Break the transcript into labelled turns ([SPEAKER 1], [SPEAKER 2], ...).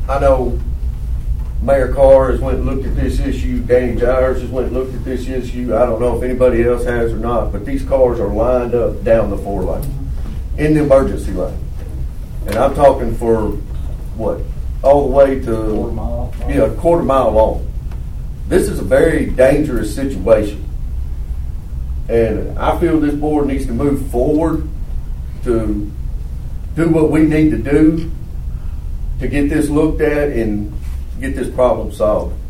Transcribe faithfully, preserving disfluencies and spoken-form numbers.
[SPEAKER 1] I know Mayor Carr has went and looked at this issue, Danny Gyers has went and looked at this issue. I don't know if anybody else has or not, but these cars are lined up down the four lane, in the emergency lane. And I'm talking for, what, all the way to,
[SPEAKER 2] Quarter mile.
[SPEAKER 1] yeah, a quarter mile long. This is a very dangerous situation. And I feel this board needs to move forward to do what we need to do to get this looked at and get this problem solved.